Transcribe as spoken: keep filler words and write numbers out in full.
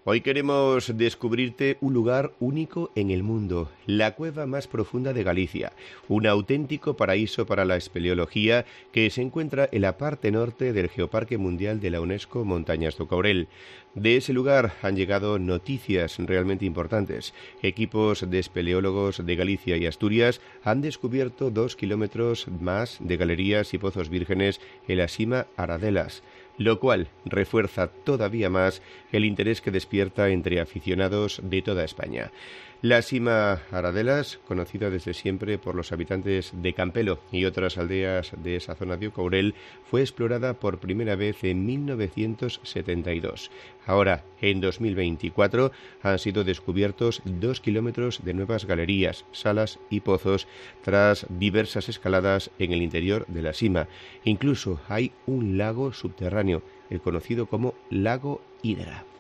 Hoy queremos descubrirte un lugar único en el mundo, la cueva más profunda de Galicia, un auténtico paraíso para la espeleología que se encuentra en la parte norte del Geoparque Mundial de la UNESCO Montañas do Courel. De ese lugar han llegado noticias realmente importantes. Equipos de espeleólogos de Galicia y Asturias han descubierto dos kilómetros más de galerías y pozos vírgenes en la Sima Aradelas, lo cual refuerza todavía más el interés que despierta entre aficionados de toda España. La Sima Aradelas, conocida desde siempre por los habitantes de Campelo y otras aldeas de esa zona de Courel, fue explorada por primera vez en mil novecientos setenta y dos. Ahora, en dos mil veinticuatro, han sido descubiertos dos kilómetros de nuevas galerías, salas y pozos tras diversas escaladas en el interior de la Sima. Incluso hay un lago subterráneo, el conocido como Lago Hidra.